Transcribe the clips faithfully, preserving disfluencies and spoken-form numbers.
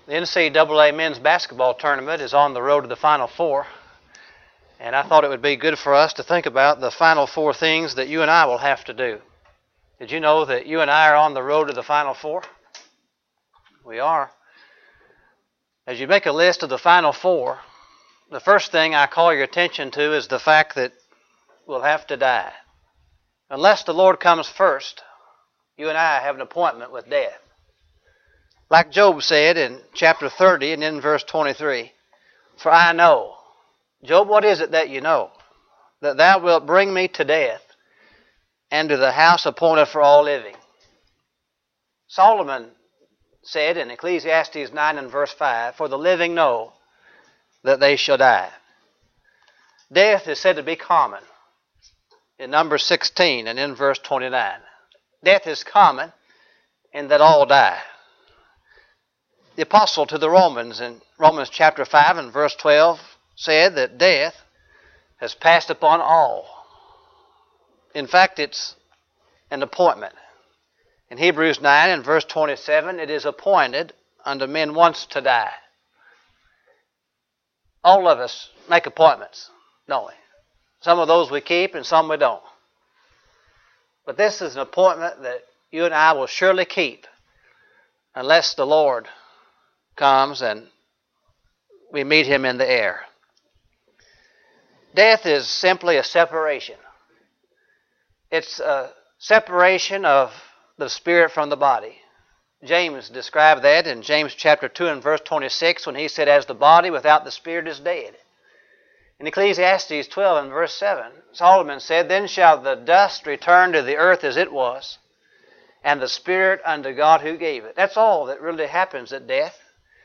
The N C double A men's basketball tournament is on the road to the Final Four, and I thought it would be good for us to think about the Final Four things that you and I will have to do. Did you know that you and I are on the road to the Final Four? We are. As you make a list of the Final Four, the first thing I call your attention to is the fact that we'll have to die. Unless the Lord comes first, you and I have an appointment with death. Like Job said in chapter thirty and in verse twenty-three, "For I know." Job, what is it that you know? "That thou wilt bring me to death, and to the house appointed for all living." Solomon said in Ecclesiastes nine and verse five, "For the living know that they shall die." Death is said to be common in Numbers sixteen and in verse twenty-nine. Death is common in that all die. The apostle to the Romans in Romans chapter five and verse twelve said that death has passed upon all. In fact, it's an appointment. In Hebrews nine and verse twenty-seven, it is appointed unto men once to die. All of us make appointments, don't we? Some of those we keep and some we don't. But this is an appointment that you and I will surely keep unless the Lord comes and we meet Him in the air. Death is simply a separation. It's a separation of the spirit from the body. James described that in James chapter two and verse twenty-six when he said, "As the body without the spirit is dead." In Ecclesiastes twelve and verse seven, Solomon said, "Then shall the dust return to the earth as it was, and the spirit unto God who gave it." That's all that really happens at death,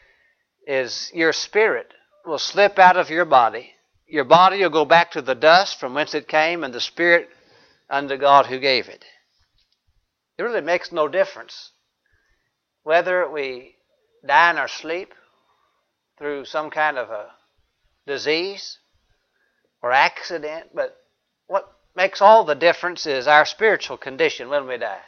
is your spirit will slip out of your body. Your body will go back to the dust from whence it came, and the spirit unto God who gave it. It really makes no difference whether we die in our sleep through some kind of a disease or accident, but what makes all the difference is our spiritual condition when we die.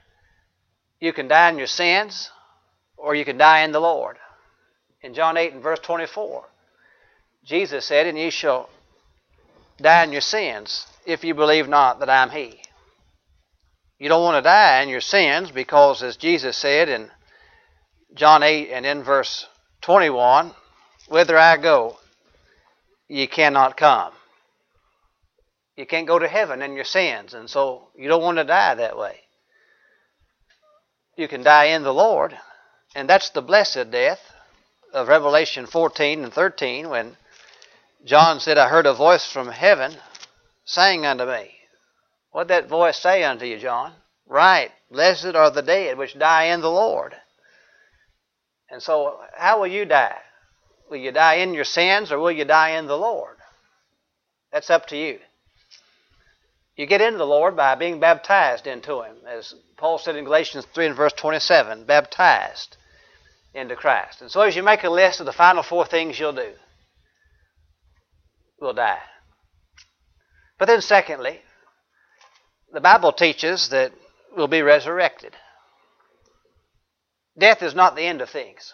You can die in your sins, or you can die in the Lord. In John eight and verse twenty-four, Jesus said, "And ye shall die in your sins, if you believe not that I am He." You don't want to die in your sins because, as Jesus said in John eight and in verse twenty-one, "Whither I go, ye cannot come." You can't go to heaven in your sins, and so you don't want to die that way. You can die in the Lord, and that's the blessed death of Revelation fourteen and thirteen, when John said, "I heard a voice from heaven saying unto me." What did that voice say unto you, John? Right, "Blessed are the dead which die in the Lord." And so, how will you die? Will you die in your sins, or will you die in the Lord? That's up to you. You get into the Lord by being baptized into Him, as Paul said in Galatians three and verse twenty-seven, baptized into Christ. And so as you make a list of the final four things you'll do, we'll die. But then secondly, the Bible teaches that we'll be resurrected. Death is not the end of things.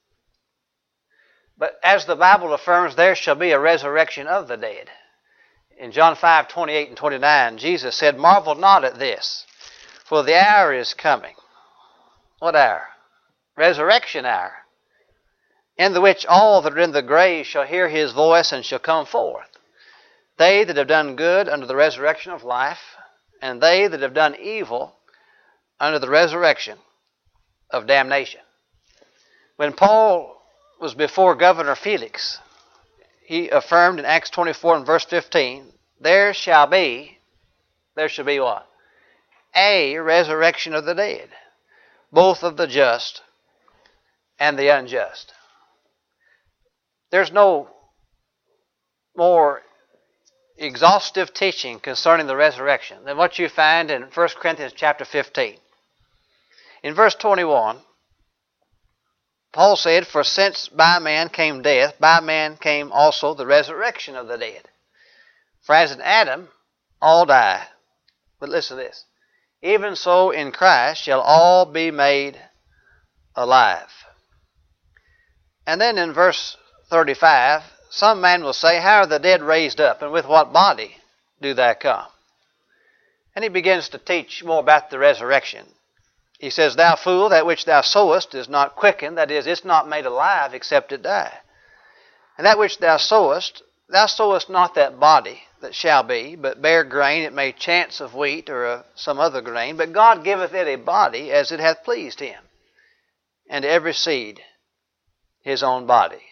But as the Bible affirms, there shall be a resurrection of the dead. In John five, twenty-eight and twenty-nine, Jesus said, "Marvel not at this, for the hour is coming." What hour? Resurrection hour. "In the which all that are in the grave shall hear His voice and shall come forth. They that have done good unto the resurrection of life, and they that have done evil unto the resurrection of damnation." When Paul was before Governor Felix, he affirmed in Acts twenty-four and verse fifteen, there shall be, there shall be what? A resurrection of the dead, both of the just and the unjust. There's no more exhaustive teaching concerning the resurrection than what you find in First Corinthians chapter fifteen. In verse twenty-one, Paul said, "For since by man came death, by man came also the resurrection of the dead. For as in Adam all die," but listen to this, "even so in Christ shall all be made alive." And then in verse thirty-five, some man will say, how are the dead raised up, and with what body do they come? And he begins to teach more about the resurrection. He says, thou fool, that which thou sowest is not quickened, that is, it's not made alive except it die. And that which thou sowest, thou sowest not that body that shall be, but bare grain, it may chance of wheat or of some other grain, but God giveth it a body as it hath pleased him, and every seed his own body.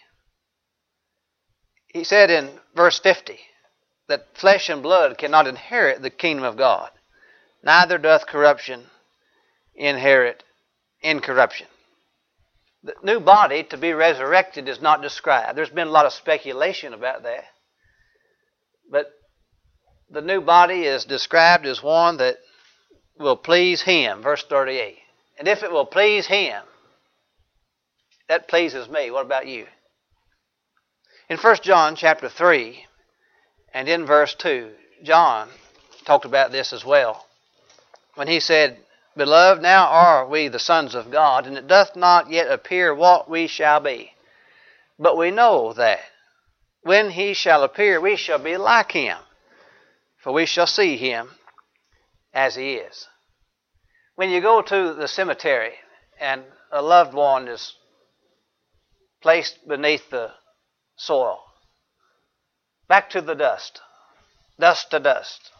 He said in verse fifty that flesh and blood cannot inherit the kingdom of God, neither doth corruption inherit incorruption. The new body to be resurrected is not described. There's been a lot of speculation about that. But the new body is described as one that will please him, verse thirty-eight. And if it will please him, that pleases me. What about you? In First John chapter three and in verse two, John talked about this as well, when he said, beloved, now are we the sons of God, and it doth not yet appear what we shall be. But we know that when he shall appear, we shall be like him, for we shall see him as he is. When you go to the cemetery and a loved one is placed beneath the soil, back to the dust, dust to dust,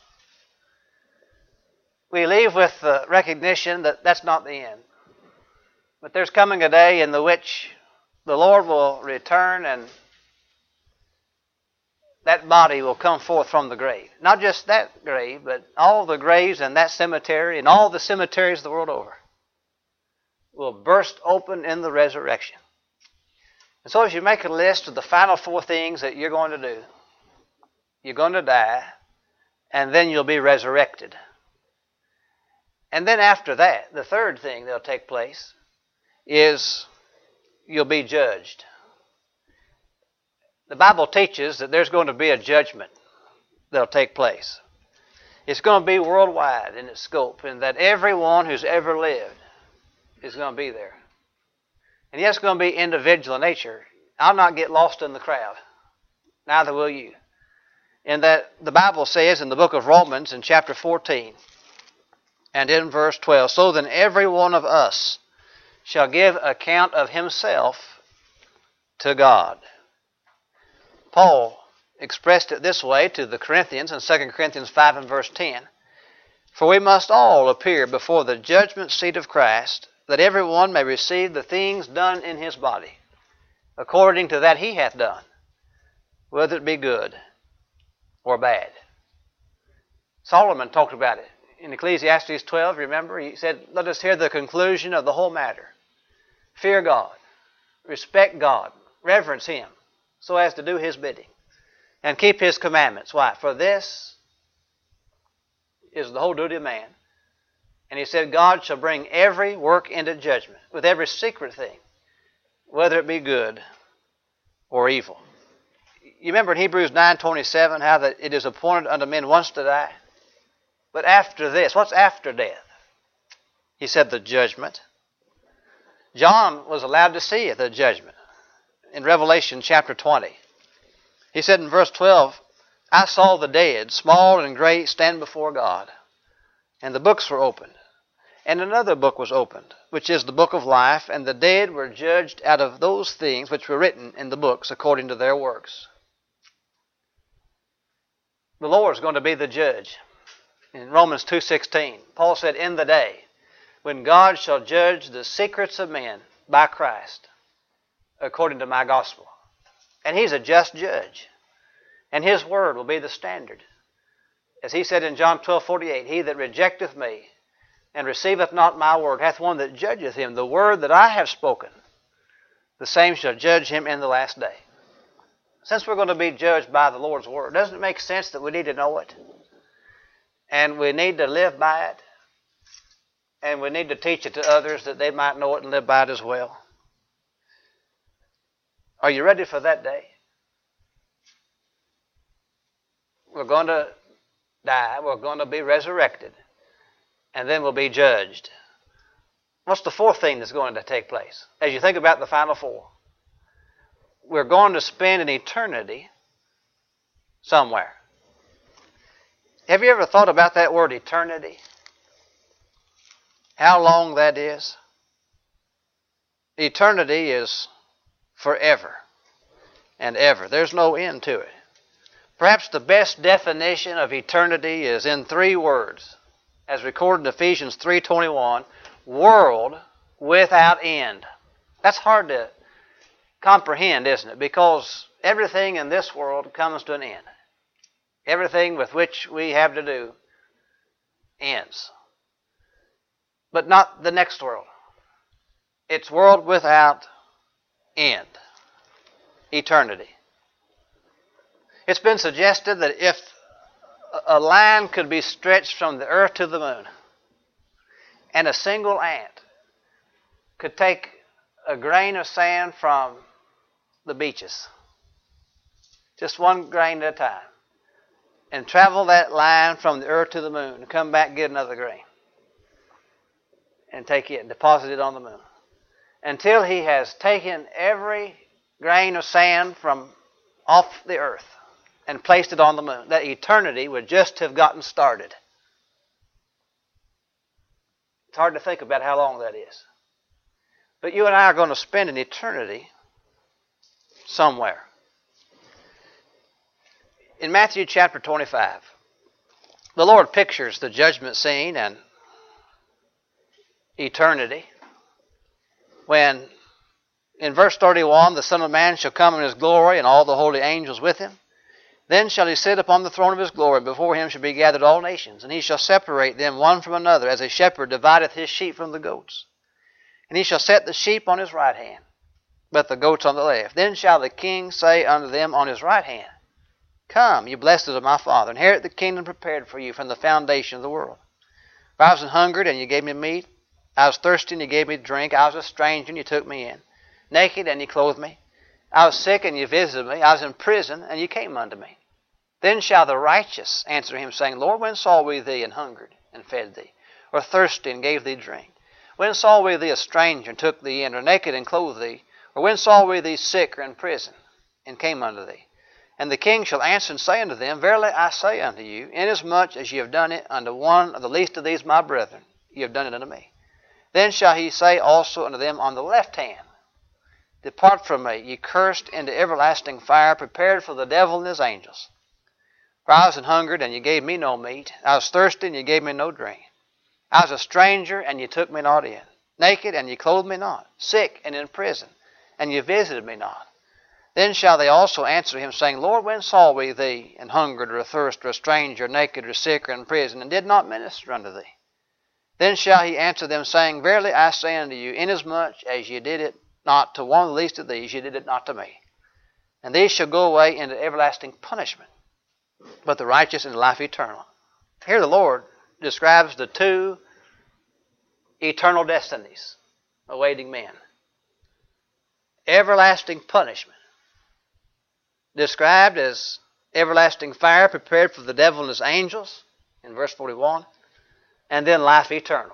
we leave with the recognition that that's not the end. But there's coming a day in the which the Lord will return and that body will come forth from the grave. Not just that grave, but all the graves in that cemetery and all the cemeteries the world over will burst open in the resurrection. And so as you make a list of the final four things that you're going to do, you're going to die, and then you'll be resurrected. And then after that, the third thing that'll take place is you'll be judged. The Bible teaches that there's going to be a judgment that'll take place. It's going to be worldwide in its scope, and that everyone who's ever lived is going to be there. And yes, it's going to be individual in nature. I'll not get lost in the crowd. Neither will you. In that the Bible says in the book of Romans in chapter fourteen and in verse twelve, so then every one of us shall give account of himself to God. Paul expressed it this way to the Corinthians in Second Corinthians five and verse ten. For we must all appear before the judgment seat of Christ, that every one may receive the things done in his body, according to that he hath done, whether it be good or bad. Solomon talked about it. In Ecclesiastes twelve, remember, he said, let us hear the conclusion of the whole matter. Fear God, respect God, reverence him, so as to do his bidding, and keep his commandments. Why? For this is the whole duty of man. And he said, God shall bring every work into judgment, with every secret thing, whether it be good or evil. You remember in Hebrews nine twenty-seven how that it is appointed unto men once to die? But after this, what's after death? He said the judgment. John was allowed to see the judgment in Revelation chapter twenty. He said in verse twelve, I saw the dead, small and great, stand before God, and the books were opened. And another book was opened, which is the book of life, and the dead were judged out of those things which were written in the books according to their works. The Lord is going to be the judge. In Romans two sixteen, Paul said, in the day when God shall judge the secrets of men by Christ, according to my gospel. And he's a just judge. And his word will be the standard. As he said in John twelve forty-eight, he that rejecteth me and receiveth not my word hath one that judgeth him. The word that I have spoken, the same shall judge him in the last day. Since we're going to be judged by the Lord's word, doesn't it make sense that we need to know it? And we need to live by it. And we need to teach it to others that they might know it and live by it as well. Are you ready for that day? We're going to die. We're going to be resurrected. And then we'll be judged. What's the fourth thing that's going to take place? As you think about the final four. we're going to spend an eternity somewhere. Have you ever thought about that word eternity? How long that is? Eternity is forever and ever. There's no end to it. Perhaps the best definition of eternity is in three words, as recorded in Ephesians three twenty-one, world without end. That's hard to comprehend, isn't it? Because everything in this world comes to an end. Everything with which we have to do ends. But not the next world. It's world without end. Eternity. It's been suggested that if a line could be stretched from the earth to the moon, and a single ant could take a grain of sand from the beaches, just one grain at a time, and travel that line from the earth to the moon, and come back and get another grain, and take it and deposit it on the moon, until he has taken every grain of sand from off the earth and placed it on the moon, that eternity would just have gotten started. It's hard to think about how long that is. But you and I are going to spend an eternity somewhere. In Matthew chapter twenty-five, the Lord pictures the judgment scene and eternity when, in verse thirty-one, the Son of Man shall come in his glory and all the holy angels with him. Then shall he sit upon the throne of his glory, and before him shall be gathered all nations, and he shall separate them one from another, as a shepherd divideth his sheep from the goats. And he shall set the sheep on his right hand, but the goats on the left. Then shall the king say unto them on his right hand, Come, you blessed of my Father, inherit the kingdom prepared for you from the foundation of the world. For I was an hungered, and you gave me meat. I was thirsty, and you gave me drink. I was a stranger, and you took me in. Naked, and you clothed me. I was sick, and you visited me. I was in prison, and you came unto me. Then shall the righteous answer him, saying, Lord, when saw we thee and hungered, and fed thee? Or thirsty, and gave thee drink? When saw we thee a stranger, and took thee in? Or naked, and clothed thee? Or when saw we thee sick, or in prison, and came unto thee? And the king shall answer and say unto them, Verily I say unto you, inasmuch as ye have done it unto one of the least of these my brethren, ye have done it unto me. Then shall he say also unto them on the left hand, Depart from me, ye cursed, into everlasting fire, prepared for the devil and his angels. For I was an hungered, and ye gave me no meat. I was thirsty, and ye gave me no drink. I was a stranger, and ye took me not in. Naked, and ye clothed me not. Sick, and in prison, and ye visited me not. Then shall they also answer him, saying, Lord, when saw we thee and hungered, or athirst, or a stranger, or naked, or sick, or in prison, and did not minister unto thee? Then shall he answer them, saying, Verily I say unto you, inasmuch as ye did it not to one of the least of these, ye did it not to me. And these shall go away into everlasting punishment, but the righteous into life eternal. Here the Lord describes the two eternal destinies awaiting men. Everlasting punishment, described as everlasting fire prepared for the devil and his angels in verse forty-one, and then life eternal.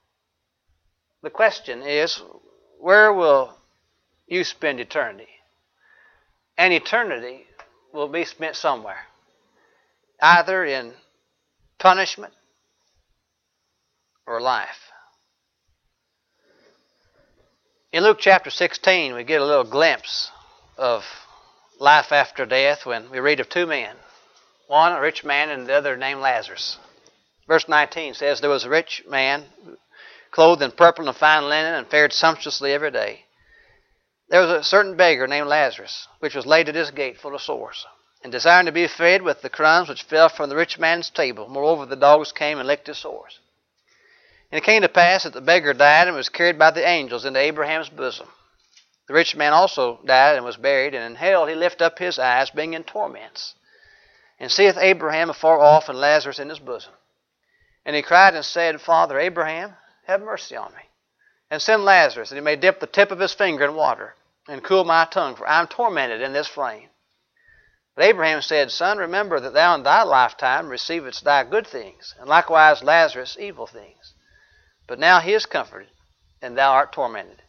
The question is, where will you spend eternity? And eternity will be spent somewhere, either in punishment or life. In Luke chapter sixteen, we get a little glimpse of life after death when we read of two men, one a rich man and the other named Lazarus. Verse nineteen says, There was a rich man clothed in purple and fine linen and fared sumptuously every day. There was a certain beggar named Lazarus, which was laid at his gate full of sores, and desiring to be fed with the crumbs which fell from the rich man's table. Moreover, the dogs came and licked his sores. And it came to pass that the beggar died and was carried by the angels into Abraham's bosom. The rich man also died and was buried, and in hell he lifted up his eyes, being in torments, and seeth Abraham afar off and Lazarus in his bosom. And he cried and said, Father Abraham, have mercy on me, and send Lazarus, that he may dip the tip of his finger in water, and cool my tongue, for I am tormented in this flame. But Abraham said, Son, remember that thou in thy lifetime receivedst thy good things, and likewise Lazarus evil things. But now he is comforted, and thou art tormented.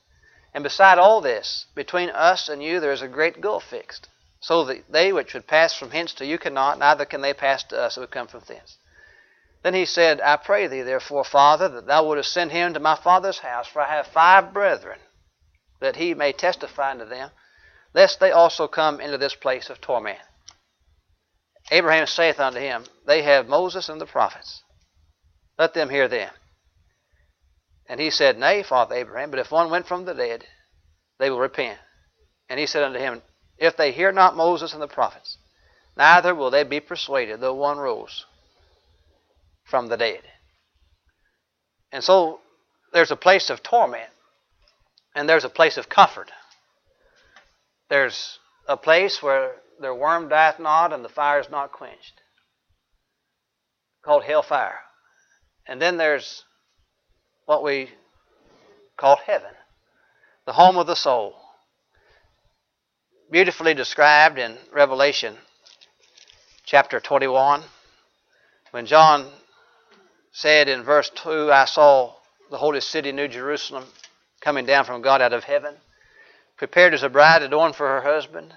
And beside all this, between us and you there is a great gulf fixed, so that they which would pass from hence to you cannot, neither can they pass to us who would come from thence. Then he said, I pray thee, therefore, Father, that thou wouldest send him to my father's house, for I have five brethren, that he may testify unto them, lest they also come into this place of torment. Abraham saith unto him, They have Moses and the prophets. Let them hear them. And he said, Nay, Father Abraham, but if one went from the dead, they will repent. And he said unto him, If they hear not Moses and the prophets, neither will they be persuaded, though one rose from the dead. And so there's a place of torment, and there's a place of comfort. There's a place where their worm dieth not, and the fire is not quenched, called hellfire. And then there's what we call heaven, the home of the soul, beautifully described in Revelation chapter twenty-one, when John said in verse two, I saw the holy city, New Jerusalem, coming down from God out of heaven, prepared as a bride adorned for her husband.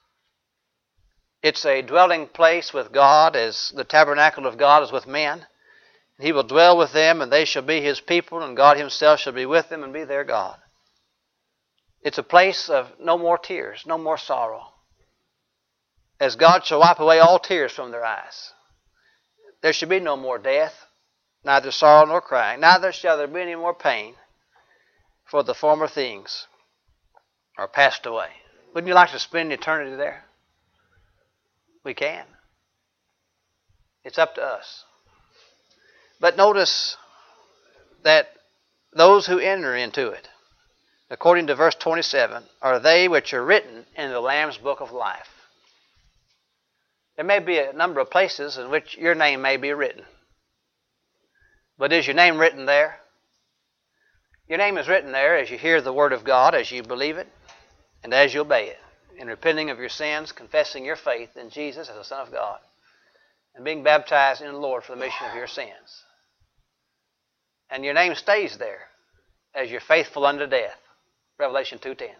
It's a dwelling place with God, as the tabernacle of God is with men. He will dwell with them, and they shall be his people, and God himself shall be with them and be their God. It's a place of no more tears, no more sorrow, as God shall wipe away all tears from their eyes. There shall be no more death, neither sorrow nor crying, neither shall there be any more pain, for the former things are passed away. Wouldn't you like to spend eternity there? We can. It's up to us. But notice that those who enter into it, according to verse twenty-seven, are they which are written in the Lamb's book of life. There may be a number of places in which your name may be written. But is your name written there? Your name is written there as you hear the Word of God, as you believe it, and as you obey it, in repenting of your sins, confessing your faith in Jesus as the Son of God, and being baptized in the Lord for the remission of your sins. And your name stays there as you're faithful unto death. Revelation two ten.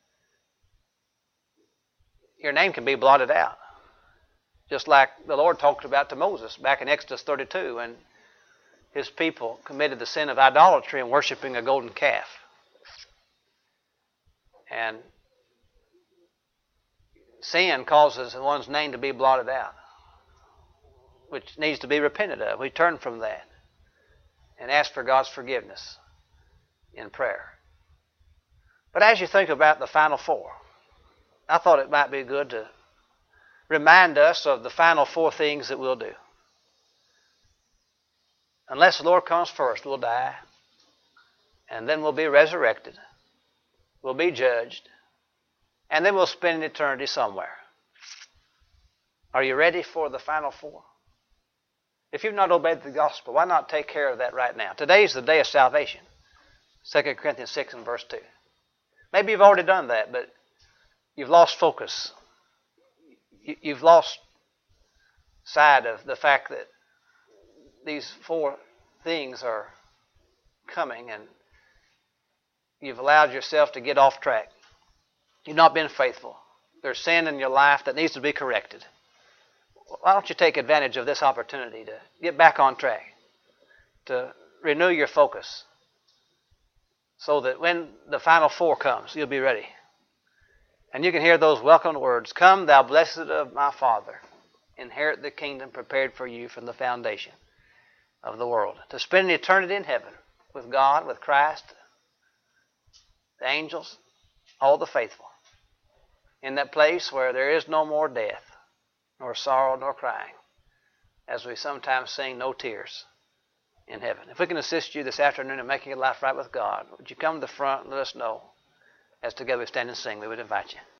Your name can be blotted out, just like the Lord talked about to Moses back in Exodus thirty-two, when his people committed the sin of idolatry and worshiping a golden calf. And sin causes one's name to be blotted out, which needs to be repented of. We turn from that and ask for God's forgiveness in prayer. But as you think about the final four, I thought it might be good to remind us of the final four things that we'll do. Unless the Lord comes first, we'll die, and then we'll be resurrected, we'll be judged, and then we'll spend eternity somewhere. Are you ready for the final four? If you've not obeyed the gospel, why not take care of that right now? Today's the day of salvation. Second Corinthians six and verse two. Maybe you've already done that, but you've lost focus. You've lost sight of the fact that these four things are coming, and you've allowed yourself to get off track. You've not been faithful. There's sin in your life that needs to be corrected. Why don't you take advantage of this opportunity to get back on track, to renew your focus, so that when the final four comes, you'll be ready. And you can hear those welcome words, Come, thou blessed of my Father, inherit the kingdom prepared for you from the foundation of the world, to spend an eternity in heaven with God, with Christ, the angels, all the faithful, in that place where there is no more death, nor sorrow, nor crying, as we sometimes sing, no tears in heaven. If we can assist you this afternoon in making your life right with God, would you come to the front and let us know? As together we stand and sing, we would invite you.